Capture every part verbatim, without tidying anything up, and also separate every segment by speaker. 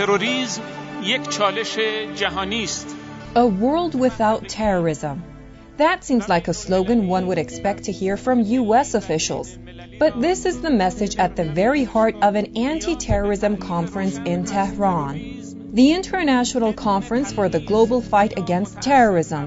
Speaker 1: تروریسم یک چالش جهانی است.
Speaker 2: A world without terrorism. That seems like a slogan one would expect to hear from U S officials. But this is the message at the very heart of an anti-terrorism conference in Tehran, the International Conference for the Global Fight Against Terrorism.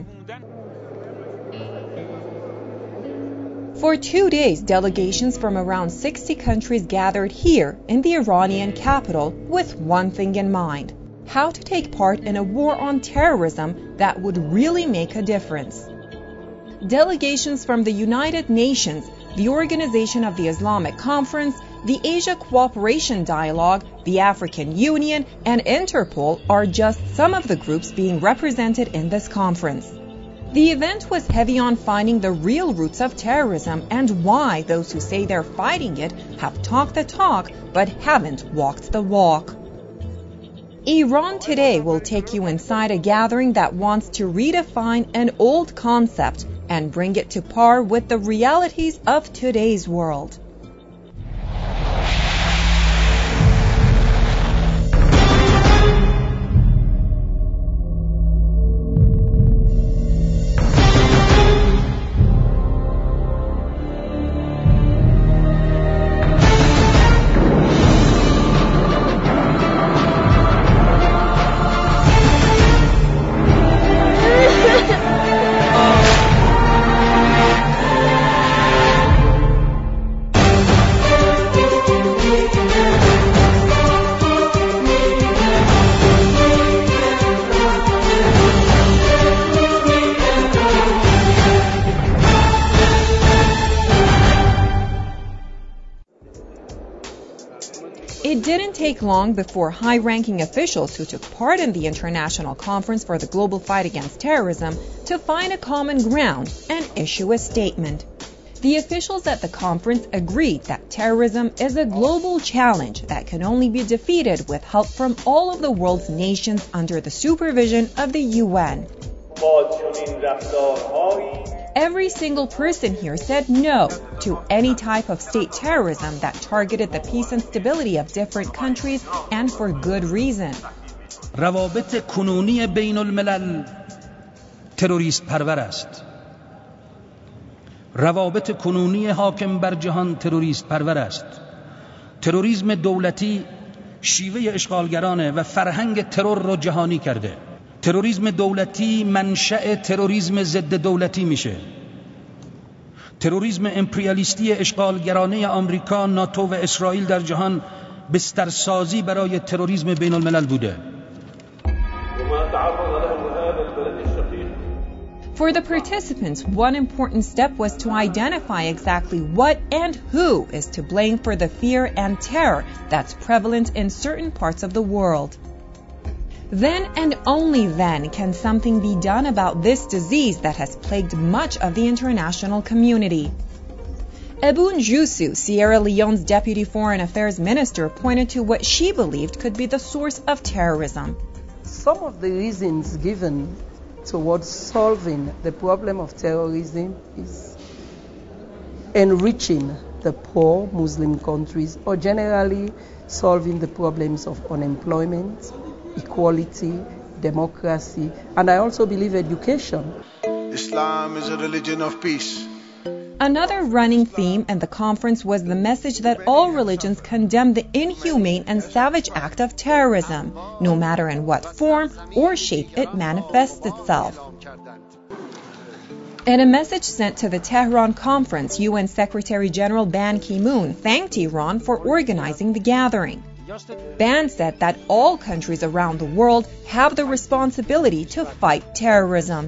Speaker 2: For two days, delegations from around sixty countries gathered here in the Iranian capital with one thing in mind: how to take part in a war on terrorism that would really make a difference. Delegations from the United Nations, the Organization of the Islamic Conference, the Asia Cooperation Dialogue, the African Union, and Interpol are just some of the groups being represented in this conference. The event was heavy on finding the real roots of terrorism and why those who say they're fighting it have talked the talk but haven't walked the walk. Iran Today will take you inside a gathering that wants to redefine an old concept and bring it to par with the realities of today's world. It didn't take long before high-ranking officials who took part in the International Conference for the Global Fight Against Terrorism to find a common ground and issue a statement. The officials at the conference agreed that terrorism is a global challenge that can only be defeated with help from all of the world's nations under the supervision of the U N. Every single person here said no to any type of state terrorism that targeted the peace and stability of different countries, and for good reason.
Speaker 3: روابط کنونی بین الملل تروریست پرور است. روابط کنونی حاکم بر جهان تروریست پرور است. تروریسم دولتی شیوه اشغالگرانه و فرهنگ ترور رو جهانی کرده. تروریسم دولتی منشأ تروریسم ضد دولتی میشه. تروریسم امپریالیستی اشغالگرانه آمریکا، ناتو و اسرائیل در جهان بسترسازی برای تروریسم بین الملل بوده.
Speaker 2: For the participants, one important step was to identify exactly what and who is to blame for the fear and terror that's prevalent in certain parts of the world. Then and only then can something be done about this disease that has plagued much of the international community. Ebun Jusu, Sierra Leone's deputy foreign affairs minister, pointed to what she believed could be the source of terrorism.
Speaker 4: Some of the reasons given towards solving the problem of terrorism is enriching the poor Muslim countries, or generally solving the problems of unemployment, equality, democracy, and I also believe education.
Speaker 5: Islam is a religion of peace.
Speaker 2: Another running theme in the conference was the message that all religions condemn the inhumane and savage act of terrorism, no matter in what form or shape it manifests itself. In a message sent to the Tehran conference, U N Secretary General Ban Ki-moon thanked Iran for organizing the gathering. Ban said that all countries around the world have the responsibility to fight terrorism.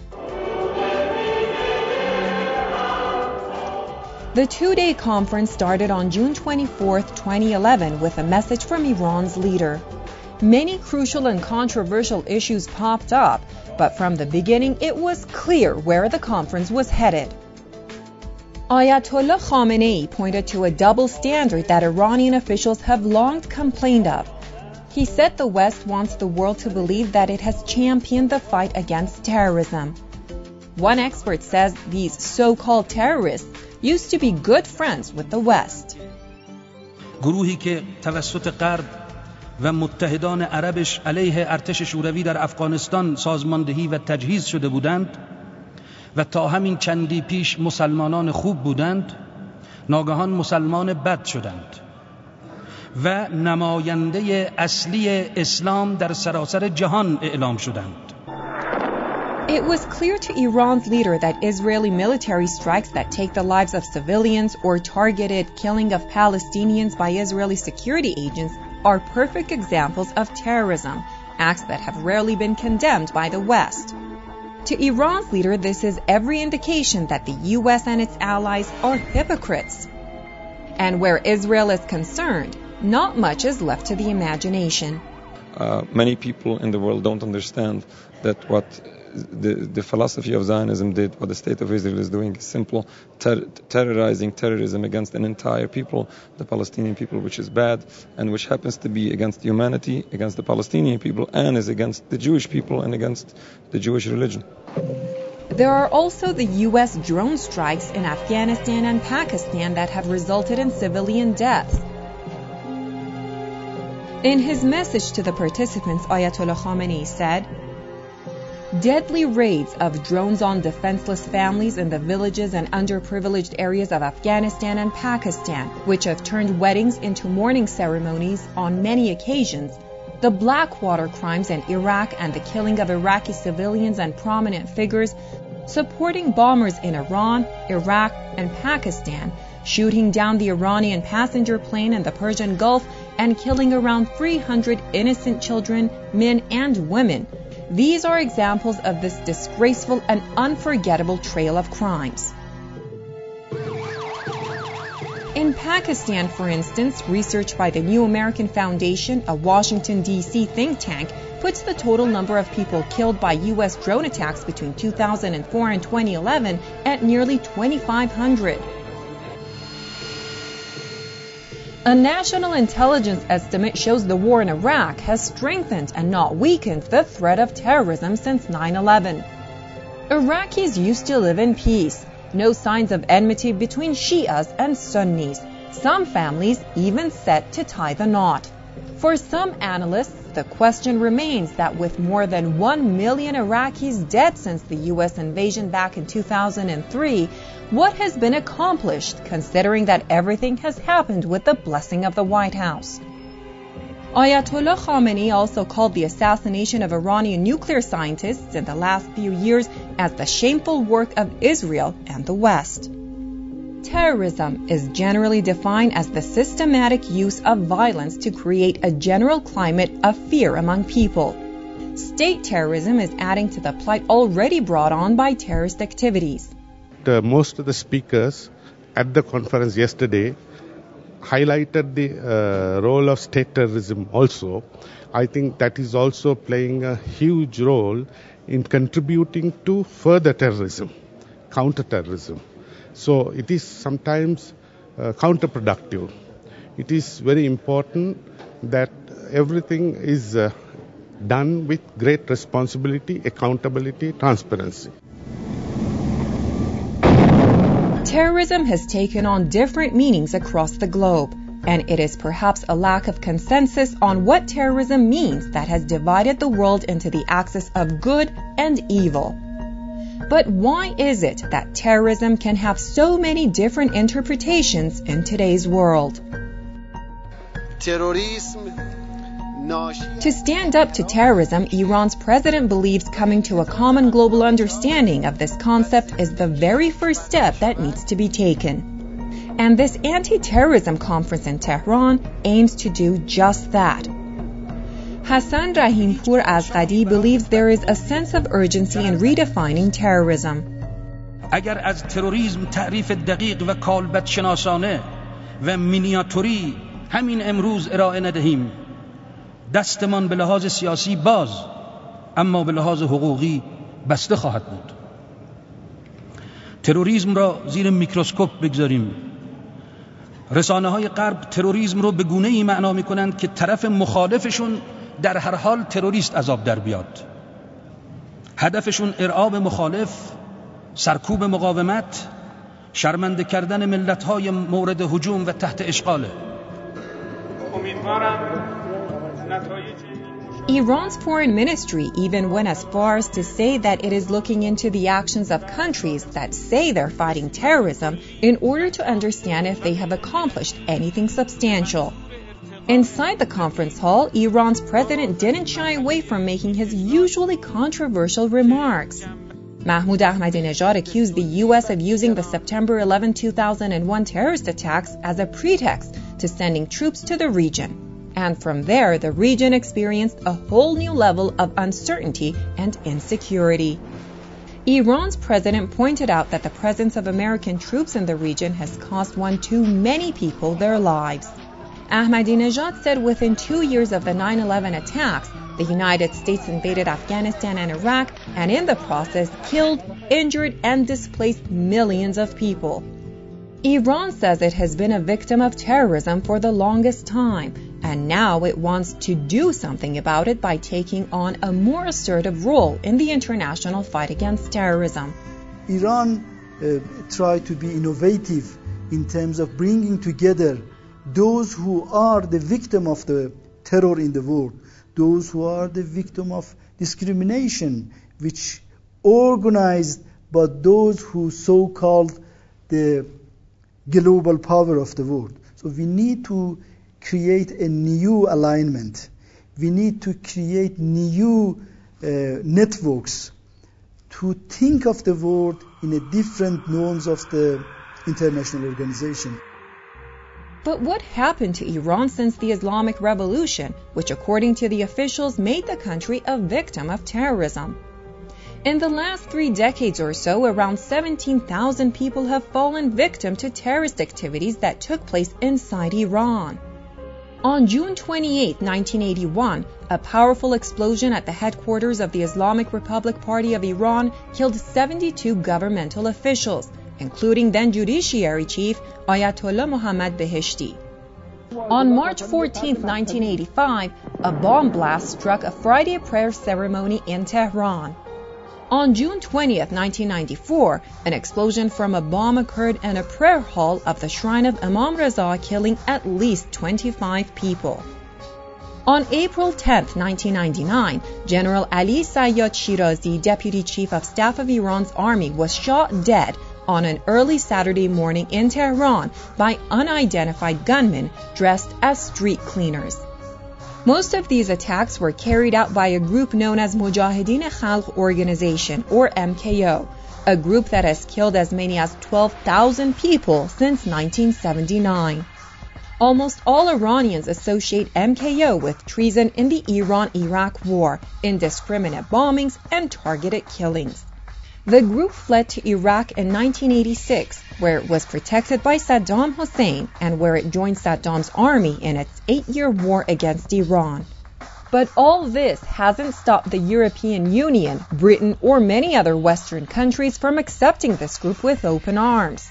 Speaker 2: The two-day conference started on June twenty-fourth, twenty eleven, with a message from Iran's leader. Many crucial and controversial issues popped up, but from the beginning it was clear where the conference was headed. Ayatollah Khamenei pointed to a double standard that Iranian officials have long complained of. He said the West wants the world to believe that it has championed the fight against terrorism. One expert says these so-called terrorists used to be good friends with the West.
Speaker 3: گروهی که توسط غرب و متحدان عربش علیه ارتش شوروی در افغانستان سازماندهی و تجهیز شده بودند و تا همین چندی پیش مسلمانان خوب بودند، ناگهان مسلمان بد شدند و نماینده اصلی اسلام در سراسر جهان اعلام شدند.
Speaker 2: It was clear to Iran's leader that Israeli military strikes that take the lives of civilians or targeted killing of Palestinians by Israeli security agents are perfect examples of terrorism, acts that have rarely been condemned by the West. To Iran's leader, this is every indication that the U S and its allies are hypocrites. And where Israel is concerned, not much is left to the imagination.
Speaker 6: Uh, many people in the world don't understand that what the, the philosophy of Zionism did, what the state of Israel is doing, is simple ter- terrorizing terrorism against an entire people, the Palestinian people, which is bad, and which happens to be against humanity, against the Palestinian people, and is against the Jewish people and against the Jewish religion.
Speaker 2: There are also the U S drone strikes in Afghanistan and Pakistan that have resulted in civilian deaths. In his message to the participants, Ayatollah Khamenei said, "Deadly raids of drones on defenseless families in the villages and underprivileged areas of Afghanistan and Pakistan, which have turned weddings into mourning ceremonies on many occasions, the Blackwater crimes in Iraq and the killing of Iraqi civilians and prominent figures, supporting bombers in Iran, Iraq, and Pakistan, shooting down the Iranian passenger plane in the Persian Gulf, and killing around three hundred innocent children, men, and women. These are examples of this disgraceful and unforgettable trail of crimes." In Pakistan, for instance, research by the New American Foundation, a Washington, D C think tank, puts the total number of people killed by U S drone attacks between two thousand four and twenty eleven at nearly twenty-five hundred. A national intelligence estimate shows the war in Iraq has strengthened and not weakened the threat of terrorism since nine eleven. Iraqis used to live in peace. No signs of enmity between Shias and Sunnis. Some families even set to tie the knot. For some analysts, the question remains that with more than one million Iraqis dead since the U S invasion back in two thousand three, what has been accomplished considering that everything has happened with the blessing of the White House? Ayatollah Khamenei also called the assassination of Iranian nuclear scientists in the last few years as the shameful work of Israel and the West. Terrorism is generally defined as the systematic use of violence to create a general climate of fear among people. State terrorism is adding to the plight already brought on by terrorist activities.
Speaker 7: The, most of the speakers at the conference yesterday highlighted the uh, role of state terrorism also. I think that is also playing a huge role in contributing to further terrorism, counter-terrorism. So it is sometimes uh, counterproductive. It is very important that everything is uh, done with great responsibility, accountability, transparency.
Speaker 2: Terrorism has taken on different meanings across the globe, and it is perhaps a lack of consensus on what terrorism means that has divided the world into the axis of good and evil. But why is it that terrorism can have so many different interpretations in today's world? To stand up to terrorism, Iran's president believes coming to a common global understanding of this concept is the very first step that needs to be taken. And this anti-terrorism conference in Tehran aims to do just that. Hassan Rahimpour Azqadi believes there is a sense of urgency in redefining terrorism.
Speaker 3: اگر از تروریسم تعریف دقیق و کالبد شناسانه و مینیاتوری همین امروز ارائه ندهیم، دستمان به لحاظ سیاسی باز اما به لحاظ حقوقی بسته خواهد بود. تروریسم را زیر میکروسکوپ بگذاریم. رسانه های غرب تروریسم رو به گونه ای معنا می کنند که طرف مخالفشون در هر حال تروریست عذاب در بیاد. هدفشون ارعاب مخالف، سرکوب مقاومت، شرمنده کردن ملت‌های مورد هجوم و تحت اشغاله.
Speaker 1: امیدوارم
Speaker 2: Iran's foreign ministry even went as far as to say that it is looking into the actions of countries that say they're fighting terrorism in order to understand if they have accomplished anything substantial. Inside the conference hall, Iran's president didn't shy away from making his usually controversial remarks. Mahmoud Ahmadinejad accused the U S of using the September eleventh, two thousand one terrorist attacks as a pretext to sending troops to the region. And from there, the region experienced a whole new level of uncertainty and insecurity. Iran's president pointed out that the presence of American troops in the region has cost one too many people their lives. Ahmadinejad said within two years of the nine eleven attacks, the United States invaded Afghanistan and Iraq, and in the process killed, injured, and displaced millions of people. Iran says it has been a victim of terrorism for the longest time, and now it wants to do something about it by taking on a more assertive role in the international fight against terrorism.
Speaker 8: Iran uh, tried to be innovative in terms of bringing together those who are the victim of the terror in the world, those who are the victim of discrimination, which organized by those who so-called the global power of the world. So we need to create a new alignment. We need to create new uh, networks to think of the world in a different norms of the international organization.
Speaker 2: But what happened to Iran since the Islamic Revolution, which according to the officials made the country a victim of terrorism? In the last three decades or so, around seventeen thousand people have fallen victim to terrorist activities that took place inside Iran. On June twenty-eighth, nineteen eighty-one, a powerful explosion at the headquarters of the Islamic Republic Party of Iran killed seventy-two governmental officials, including then Judiciary Chief Ayatollah Mohammad Beheshti. On March fourteenth, nineteen eighty-five, a bomb blast struck a Friday prayer ceremony in Tehran. On June twentieth, nineteen ninety-four, an explosion from a bomb occurred in a prayer hall of the shrine of Imam Reza, killing at least twenty-five people. On April tenth, nineteen ninety-nine, General Ali Sayyad Shirazi, Deputy Chief of Staff of Iran's army, was shot dead on an early Saturday morning in Tehran by unidentified gunmen dressed as street cleaners. Most of these attacks were carried out by a group known as Mujahideen Khalq Organization, or M K O, a group that has killed as many as twelve thousand people since nineteen seventy-nine. Almost all Iranians associate M K O with treason in the Iran-Iraq War, indiscriminate bombings, and targeted killings. The group fled to Iraq in nineteen eighty-six, where it was protected by Saddam Hussein and where it joined Saddam's army in its eight-year war against Iran. But all this hasn't stopped the European Union, Britain, or many other Western countries from accepting this group with open arms.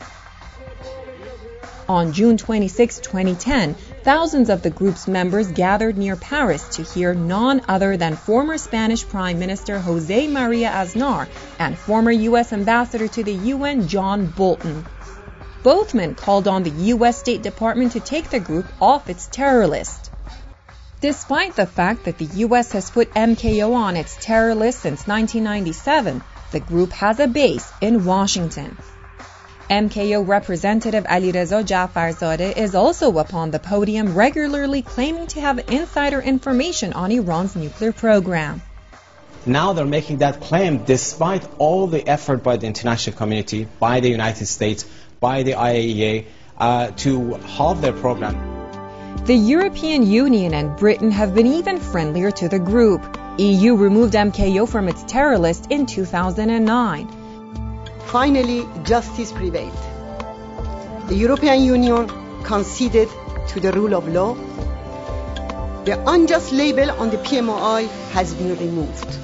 Speaker 2: On June twenty-sixth, twenty ten, thousands of the group's members gathered near Paris to hear none other than former Spanish Prime Minister José María Aznar and former U S Ambassador to the U N John Bolton. Both men called on the U S State Department to take the group off its terror list. Despite the fact that the U S has put M K O on its terror list since nineteen ninety-seven, the group has a base in Washington. M K O representative Alireza Jafarzadeh is also upon the podium, regularly claiming to have insider information on Iran's nuclear program.
Speaker 9: Now they're making that claim despite all the effort by the international community, by the United States, by the I A E A, uh, to halt their program.
Speaker 2: The European Union and Britain have been even friendlier to the group. E U removed M K O from its terror list in two thousand nine.
Speaker 10: Finally, justice prevailed. The European Union conceded to the rule of law. The unjust label on the P M O I has been removed.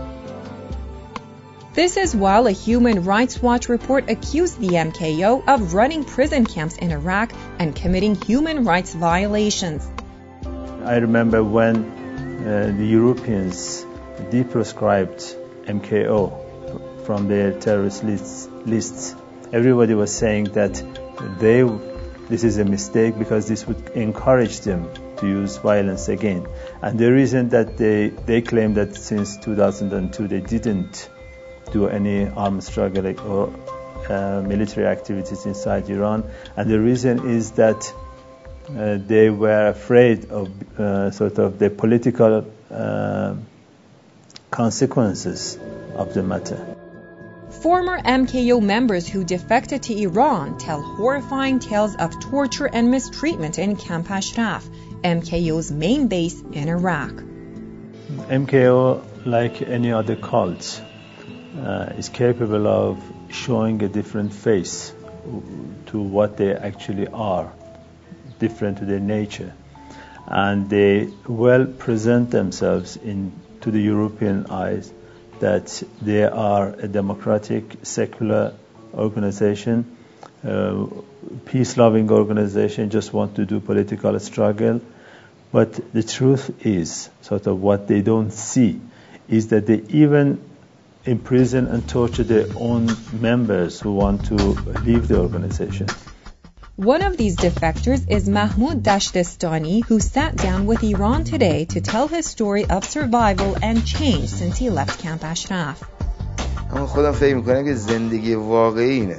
Speaker 2: This is while a Human Rights Watch report accused the M K O of running prison camps in Iraq and committing human rights violations.
Speaker 11: I remember when uh, the Europeans deproscribed M K O from their terrorist lists, lists. Everybody was saying that they this is a mistake because this would encourage them to use violence again. And the reason that they, they claim that since two thousand two they didn't do any armed struggle or uh, military activities inside Iran, and the reason is that uh, they were afraid of uh, sort of the political uh, consequences of the matter.
Speaker 2: Former M K O members who defected to Iran tell horrifying tales of torture and mistreatment in Camp Ashraf, M K O's main base in Iraq.
Speaker 11: M K O, like any other cult, uh, is capable of showing a different face to what they actually are, different to their nature. And they well present themselves in to the European eyes that they are a democratic, secular organization, uh, peace-loving organization, just want to do political struggle. But the truth is, sort of what they don't see, is that they even imprison and torture their own members who want to leave the organization.
Speaker 2: One of these defectors is Mahmoud Dashtestani, who sat down with Iran Today to tell his story of survival and change since he left Camp Ashraf.
Speaker 12: اما خودم فکر میکنم که زندگی واقعی اینه.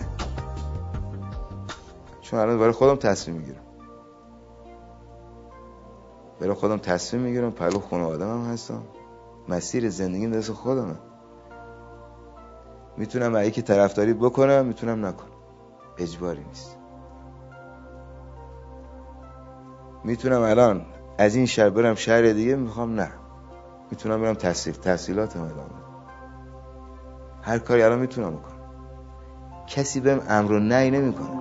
Speaker 12: چون الان برای خودم تصمیم میگیرم. برای خودم تصمیم میگیرم، پلو خانواده‌ام هستم. مسیر زندگیم دست خودمه. میتونم اگه که طرفداری بکنم، میتونم نکنم. اجباری نیست. میتونم الان از این شهر برم شهر دیگه، میخوام نه. میتونم برم تحصیل تحصیلاتم ادامه. هر کاری الان میتونم بکنم. کسی بهم امر و نهی نمیکنه.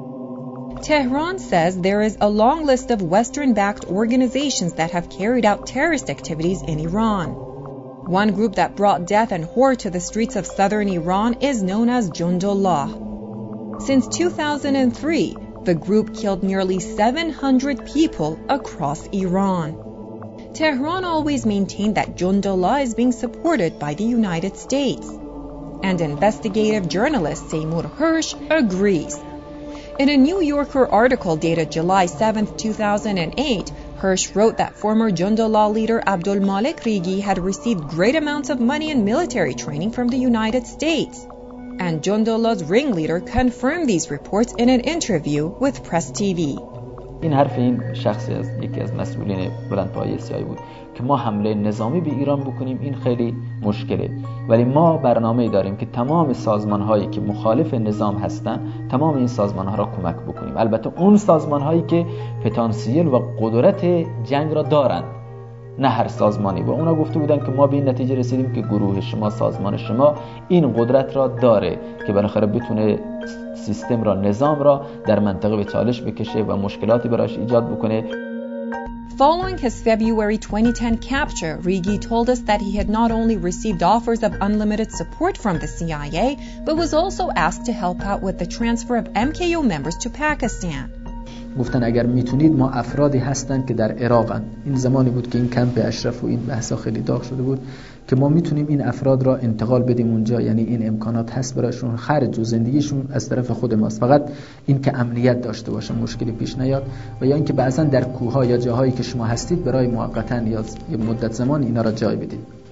Speaker 2: Tehran says there is a long list of Western-backed organizations that have carried out terrorist activities in Iran. One group that brought death and horror to the streets of southern Iran is known as Jundullah. Since two thousand three, the group killed nearly seven hundred people across Iran. Tehran always maintained that Jundullah is being supported by the United States. And investigative journalist Seymour Hersh agrees. In a New Yorker article dated July seventh, two thousand eight, Hersh wrote that former Jundullah leader Abdul Malik Rigi had received great amounts of money and military training from the United States. And Jundullah's ringleader confirmed these reports in an interview with Press T V.
Speaker 13: این حرف این شخصی از یکی از مسئولین بلندپایه سیاسی بود که ما حمله نظامی به ایران بکنیم، این خیلی مشکله. ولی ما برنامه‌ای داریم که تمام سازمان‌هایی که مخالف نظام هستن، تمام این سازمان‌ها را کمک بکنیم. البته اون سازمان‌هایی که پتانسیل و قدرت جنگ را دارند، نه هر سازمانی. با اونا گفته بودن که ما به این نتیجه رسیدیم که گروه شما، سازمان شما این قدرت را داره که بالاخره بتونه سیستم را، نظام را در منطقه به چالش بکشه و مشکلاتی براش ایجاد بکنه.
Speaker 2: Following his February twenty ten capture, Rigi told us that he had not only received offers of unlimited support from the C I A, but was also asked to help out with the transfer of M K O members to Pakistan.
Speaker 14: گفتن اگر میتونید، ما افرادی هستن که در عراقن. این زمانی بود که این کمپ اشرف و این بحثا خیلی داغ شده بود که ما میتونیم این افراد را انتقال بدیم اونجا، یعنی این امکانات هست براشون، خرج و زندگیشون از طرف خود ماست، فقط این که امنیت داشته باشه، مشکلی پیش نیاد، و یا اینکه بعضا در کوه‌ها یا جاهایی که شما هستید برای موقتا یا مدت زمان اینا را جای بدید.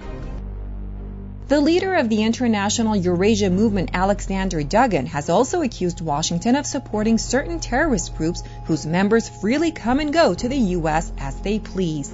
Speaker 2: The leader of the international Eurasia movement, Alexander Dugin, has also accused Washington of supporting certain terrorist groups whose members freely come and go to the U S as they please.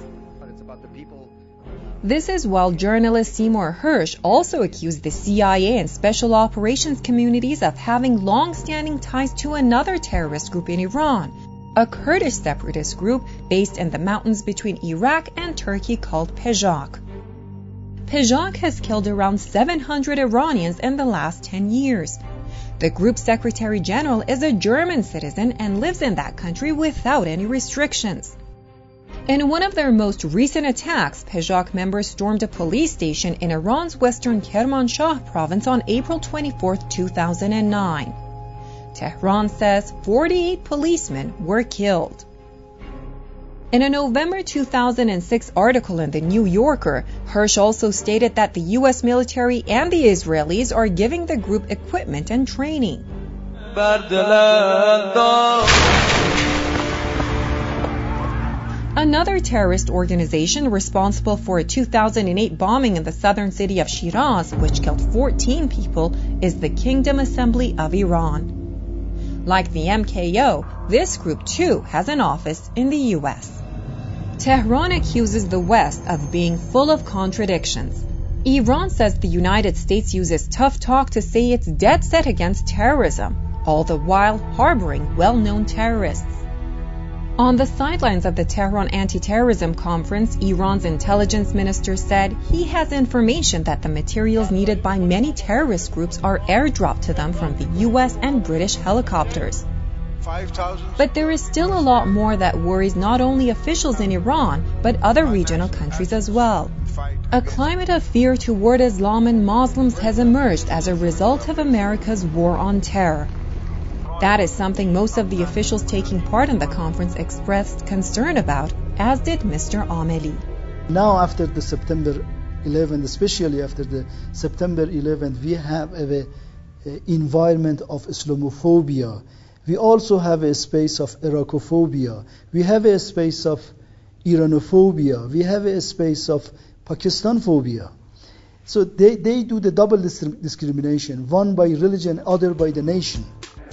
Speaker 2: This is while journalist Seymour Hersh also accused the C I A and special operations communities of having long-standing ties to another terrorist group in Iran, a Kurdish separatist group based in the mountains between Iraq and Turkey called P E J A K. P E J A K has killed around seven hundred Iranians in the last ten years. The group's Secretary General is a German citizen and lives in that country without any restrictions. In one of their most recent attacks, P E J A K members stormed a police station in Iran's western Kermanshah province on April twenty-fourth, two thousand nine. Tehran says forty-eight policemen were killed. In a November two thousand six article in The New Yorker, Hersh also stated that the U S military and the Israelis are giving the group equipment and training. Another terrorist organization responsible for a two thousand eight bombing in the southern city of Shiraz, which killed fourteen people, is the Kingdom Assembly of Iran. Like the M K O, this group too has an office in the U S. Tehran accuses the West of being full of contradictions. Iran says the United States uses tough talk to say it's dead set against terrorism, all the while harboring well-known terrorists. On the sidelines of the Tehran Anti-Terrorism Conference, Iran's intelligence minister said he has information that the materials needed by many terrorist groups are airdropped to them from the U S and British helicopters. But there is still a lot more that worries not only officials in Iran, but other regional countries as well. A climate of fear toward Islam and Muslims has emerged as a result of America's war on terror. That is something most of the officials taking part in the conference expressed concern about, as did Mister Ameli.
Speaker 8: Now after the September eleventh, especially after the September eleventh, we have a, a environment of Islamophobia. We also have a space of Irakophobia. We have a space of Iranophobia. We have a space of Pakistan phobia. So they, they do the double discrimination, one by religion, other by the nation.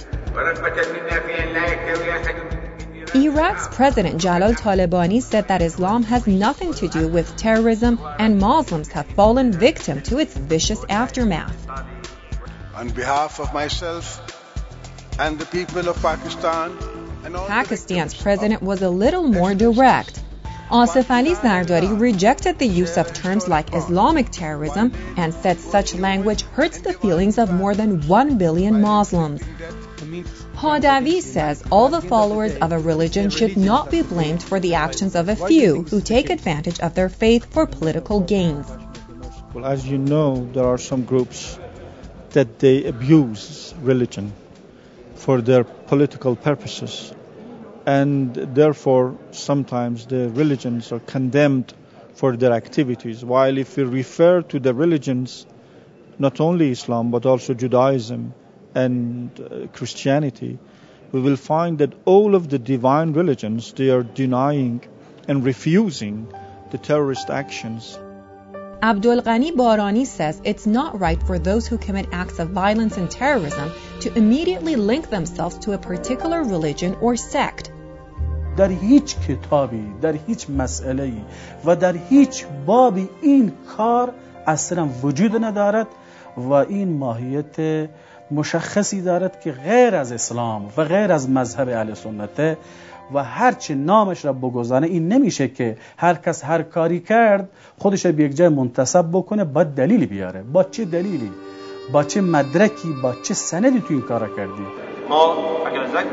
Speaker 2: Iraq's President Jalal Talabani said that Islam has nothing to do with terrorism and Muslims have fallen victim to its vicious aftermath.
Speaker 5: On behalf of myself and the people of Pakistan, and all
Speaker 2: Pakistan's president was a little more direct. Asif Ali Zardari rejected the use of terms like Islamic terrorism and said such language hurts the feelings of more than one billion Muslims. Hadavi says all the followers of a religion should not be blamed for the actions of a few who take advantage of their faith for political gains.
Speaker 15: Well, as you know, there are some groups that they abuse religion for their political purposes. And therefore, sometimes the religions are condemned for their activities. While if we refer to the religions, not only Islam, but also Judaism and uh, Christianity, we will find that all of the divine religions, they are denying and refusing the terrorist actions.
Speaker 2: Abdul Ghani Barani says it's not right for those who commit acts of violence and terrorism to immediately link themselves to a particular religion or sect.
Speaker 16: در هیچ کتابی، در هیچ مسئله‌ای و در هیچ بابی این کار اصلا وجود ندارد و این ماهیت مشخصی دارد که غیر از اسلام و غیر از مذهب اهل سنت و هرچی نامش را بگذارن این نمیشه که هر کس هر کاری کرد خودش را به یک جای منتسب بکنه با دلیلی بیاره. با چه دلیلی؟ با چه مدرکی؟ با چه سندی تو این کارا کردی؟
Speaker 17: ما اگر زک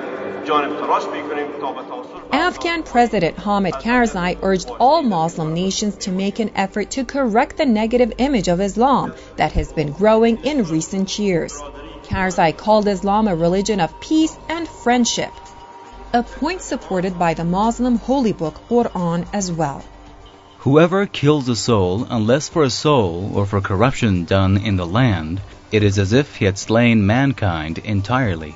Speaker 2: Afghan President Hamid Karzai urged all Muslim nations to make an effort to correct the negative image of Islam that has been growing in recent years. Karzai called Islam a religion of peace and friendship, a point supported by the Muslim holy book Quran as well.
Speaker 18: Whoever kills a soul, unless for a soul or for corruption done in the land, it is as if he had slain mankind entirely.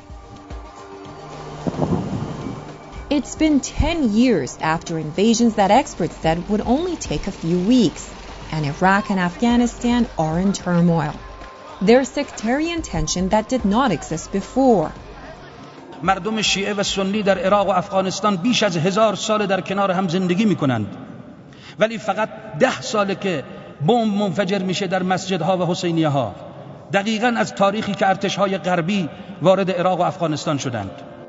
Speaker 2: It's been ten years after invasions that experts said would only take a few weeks, and Iraq and Afghanistan are in turmoil. There's sectarian tension that did not exist before.
Speaker 3: مردم شیعه و سنی در عراق و افغانستان بیش از هزار سال در کنار هم زندگی میکنند، ولی فقط ده ساله که بمب منفجر میشه در مسجدها و حسینیه ها، دقیقاً از تاریخی که ارتش‌های غربی وارد عراق و افغانستان شدند.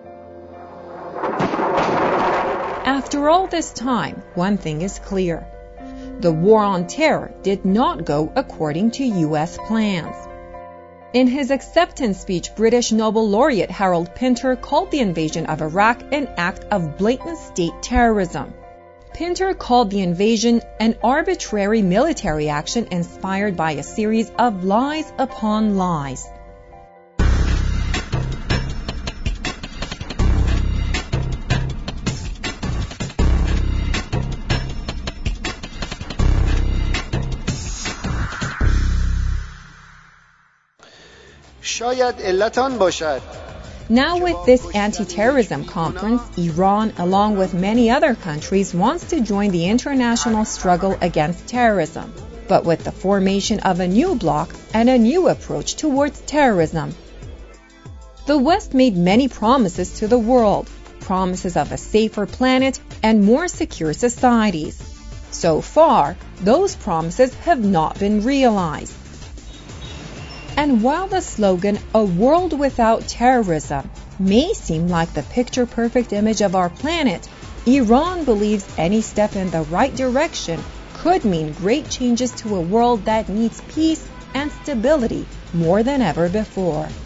Speaker 2: After all this time, one thing is clear. The war on terror did not go according to U S plans. In his acceptance speech, British Nobel laureate Harold Pinter called the invasion of Iraq an act of blatant state terrorism. Pinter called the invasion an arbitrary military action inspired by a series of lies upon lies.
Speaker 19: شاید علت آن باشد
Speaker 2: Now with this anti-terrorism conference, Iran, along with many other countries, wants to join the international struggle against terrorism, but with the formation of a new bloc and a new approach towards terrorism. The West made many promises to the world, promises of a safer planet and more secure societies. So far, those promises have not been realized. And while the slogan, "A world without terrorism," may seem like the picture-perfect image of our planet, Iran believes any step in the right direction could mean great changes to a world that needs peace and stability more than ever before.